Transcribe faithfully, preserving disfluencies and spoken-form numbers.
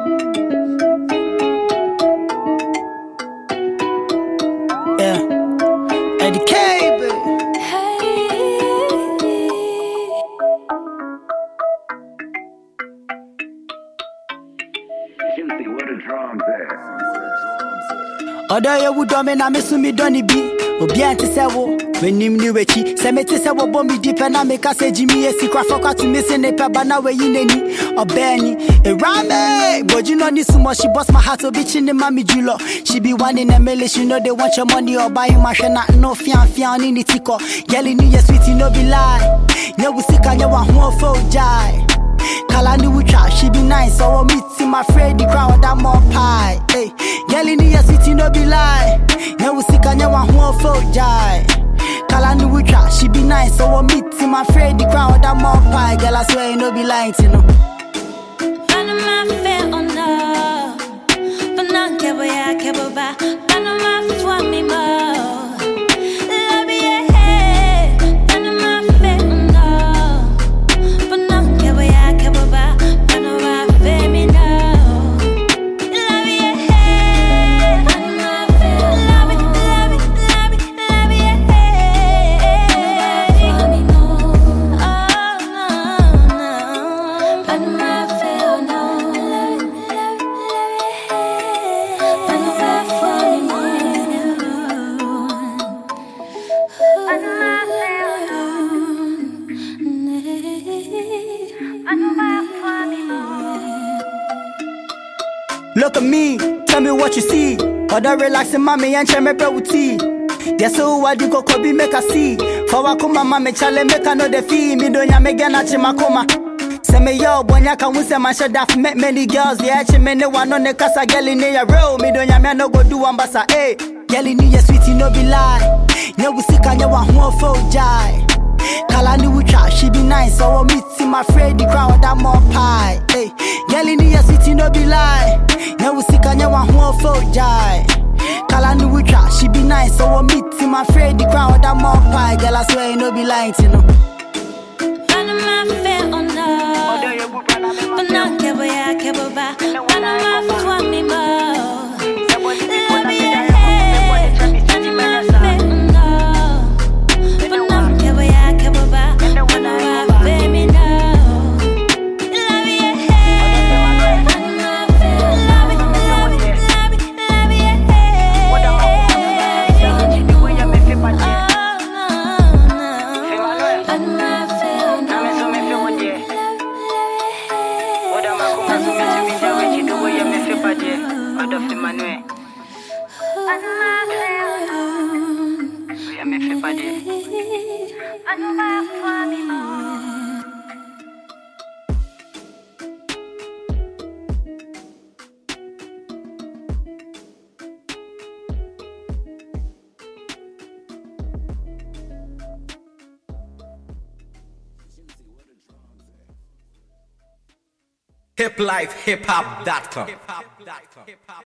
Yeah, Eddie K, baby. Odo ye wudo me na me su mi doni bi obi ante se wo menim ni wechi se me te se wo bombi di pe na me ka se jimi e sikra foka to me se ne pe ba na we yi neni obani e rame boji no ni sumo she boss my heart obi chi ne mami julo she be one in a million she know they want your money or buy my shena no fian fian ni tiko yelling ni ye sweetie no be lie nya we sika nya wa ho fo jai Kala ni wucha, she be nice, so I meet in my friend, the crowd, that more pie. Hey, yelling in your city, no be lie. Now we see Kanya one who for jai. Kala ni wucha, she be nice, so I meet in my friend, the crowd, that more pie. Girl, I swear, no be lying, you know. Panama fair or no, but not kebo ya kebo ba. Panama for me more. Look at me, tell me what you see. Other relaxing mommy and check me bro with tea. Yes, so what you go Kobe make a see. For wa kuma mama chale make a know the fee. Me don't ya me get na chima koma. Say me yo, boy ya can wuse man should have met many girls. Yeah, chi me no one on the casa girl in ya row. Me don't ya me no go do ambassa. Hey, girl in ya sweetie no be lie. Nya we see kanya wa ho fo jai. Kala ni wucha, she be nice, so I meet in my friend, the crowd, that more pie. Hey, girl in your city, no be lie. Now we see Kanya one who for jai. Kala ni wucha, she be nice, so I meet in my friend, the crowd, that more pie. Girl, I swear, no be lying, you know. Panama fair or no, but not kebo ya kebo ba. Panama for me more. hip life hip hop dot com